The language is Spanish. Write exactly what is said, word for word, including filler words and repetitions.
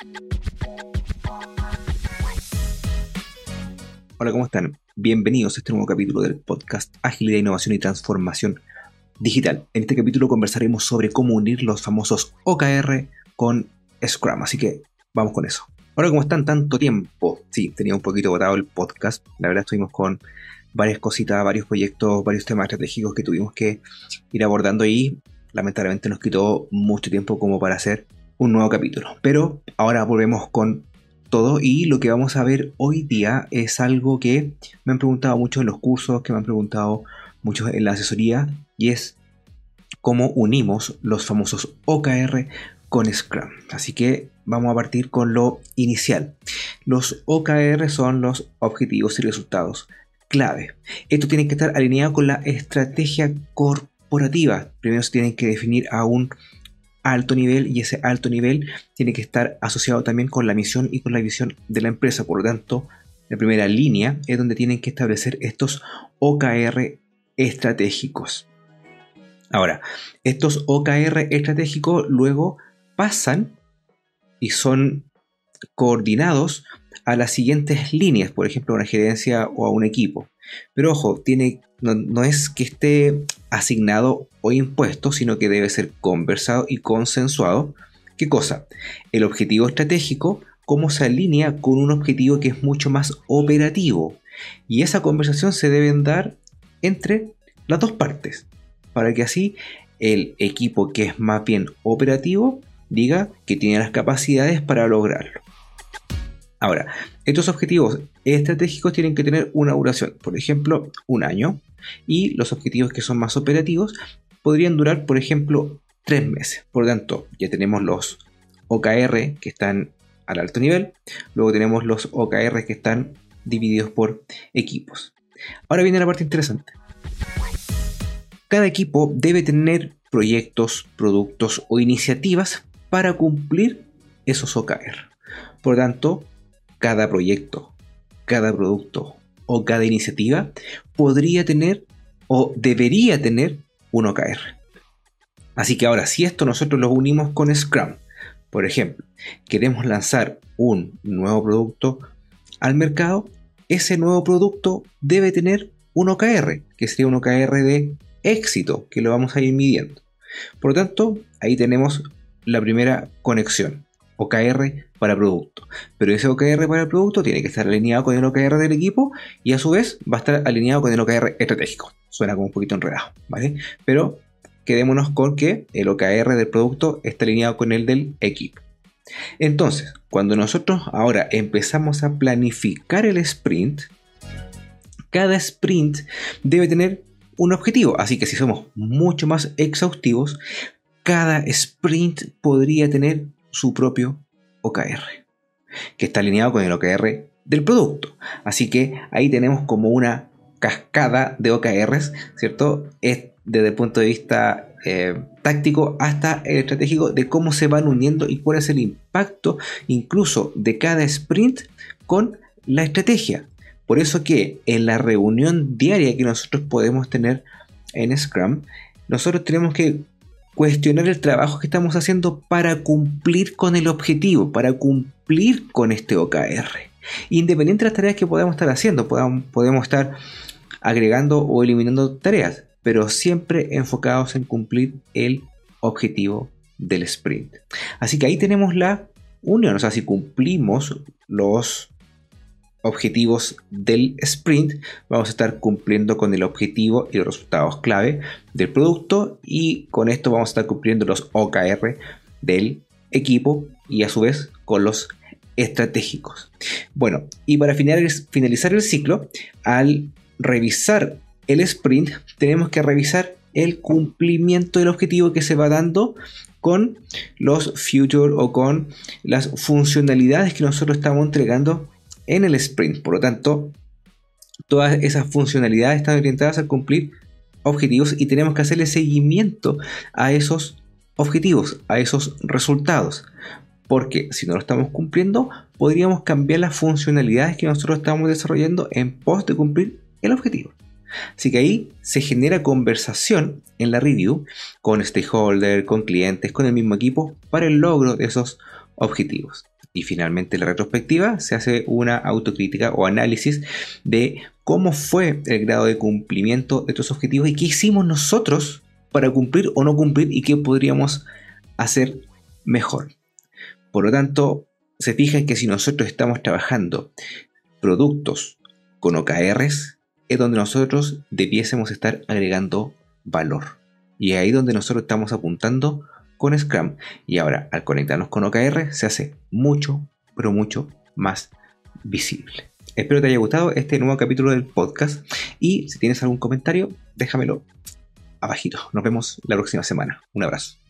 Hola, ¿cómo están? Bienvenidos a este nuevo capítulo del podcast Agilidad, Innovación y Transformación Digital. En este capítulo conversaremos sobre cómo unir los famosos O K R con Scrum, así que vamos con eso. Hola, ¿cómo están? Tanto tiempo. Sí, tenía un poquito botado el podcast. La verdad estuvimos con varias cositas, varios proyectos, varios temas estratégicos que tuvimos que ir abordando y lamentablemente nos quitó mucho tiempo como para hacer un nuevo capítulo. Pero ahora volvemos con todo, y lo que vamos a ver hoy día es algo que me han preguntado mucho en los cursos, que me han preguntado mucho en la asesoría, y es cómo unimos los famosos O K R con Scrum. Así que vamos a partir con lo inicial. Los O K R son los objetivos y resultados clave. Esto tiene que estar alineado con la estrategia corporativa. Primero se tienen que definir a un alto nivel, y ese alto nivel tiene que estar asociado también con la misión y con la visión de la empresa. Por lo tanto, la primera línea es donde tienen que establecer estos O K R estratégicos. Ahora, estos O K R estratégicos luego pasan y son coordinados a las siguientes líneas, por ejemplo, a una gerencia o a un equipo. Pero ojo, tiene, no, no es que esté asignado o impuesto, sino que debe ser conversado y consensuado. ¿Qué cosa? El objetivo estratégico, cómo se alinea con un objetivo que es mucho más operativo. Y esa conversación se debe dar entre las dos partes, para que así el equipo que es más bien operativo diga que tiene las capacidades para lograrlo. Ahora, estos objetivos estratégicos tienen que tener una duración, por ejemplo, un año, y los objetivos que son más operativos podrían durar, por ejemplo, tres meses. Por lo tanto, ya tenemos los O K R que están al alto nivel, luego tenemos los O K R que están divididos por equipos. Ahora viene la parte interesante. Cada equipo debe tener proyectos, productos o iniciativas para cumplir esos O K R. Por lo tanto, cada proyecto, cada producto o cada iniciativa podría tener o debería tener un O K R. Así que ahora, si esto nosotros lo unimos con Scrum, por ejemplo, queremos lanzar un nuevo producto al mercado, ese nuevo producto debe tener un O K R, que sería un O K R de éxito, que lo vamos a ir midiendo. Por lo tanto, ahí tenemos la primera conexión. O K R para producto, pero ese O K R para el producto tiene que estar alineado con el O K R del equipo, y a su vez va a estar alineado con el O K R estratégico. Suena como un poquito enredado, ¿vale? Pero quedémonos con que el O K R del producto está alineado con el del equipo. Entonces, cuando nosotros ahora empezamos a planificar el sprint, cada sprint debe tener un objetivo, así que si somos mucho más exhaustivos, cada sprint podría tener su propio O K R, que está alineado con el O K R del producto. Así que ahí tenemos como una cascada de O K Rs, ¿cierto? Es desde el punto de vista eh, táctico hasta el estratégico, de cómo se van uniendo y cuál es el impacto incluso de cada sprint con la estrategia. Por eso que en la reunión diaria que nosotros podemos tener en Scrum, nosotros tenemos que cuestionar el trabajo que estamos haciendo para cumplir con el objetivo, para cumplir con este O K R. Independiente de las tareas que podamos estar haciendo, podamos, podemos estar agregando o eliminando tareas, pero siempre enfocados en cumplir el objetivo del sprint. Así que ahí tenemos la unión, o sea, si cumplimos los objetivos del sprint, vamos a estar cumpliendo con el objetivo y los resultados clave del producto, y con esto vamos a estar cumpliendo los O K R del equipo y a su vez con los estratégicos. Bueno, y para finalizar el ciclo, al revisar el sprint, tenemos que revisar el cumplimiento del objetivo que se va dando con los features o con las funcionalidades que nosotros estamos entregando en el sprint. Por lo tanto, todas esas funcionalidades están orientadas a cumplir objetivos y tenemos que hacerle seguimiento a esos objetivos, a esos resultados, porque si no lo estamos cumpliendo, podríamos cambiar las funcionalidades que nosotros estamos desarrollando en pos de cumplir el objetivo. Así que ahí se genera conversación en la review con stakeholders, con clientes, con el mismo equipo para el logro de esos objetivos. Y finalmente, en la retrospectiva, se hace una autocrítica o análisis de cómo fue el grado de cumplimiento de estos objetivos y qué hicimos nosotros para cumplir o no cumplir y qué podríamos hacer mejor. Por lo tanto, se fijan que si nosotros estamos trabajando productos con O K Rs, es donde nosotros debiésemos estar agregando valor. Y es ahí donde nosotros estamos apuntando con Scrum. Y ahora, al conectarnos con O K R, se hace mucho, pero mucho más visible. Espero te haya gustado este nuevo capítulo del podcast. Y si tienes algún comentario, déjamelo abajito. Nos vemos la próxima semana. Un abrazo.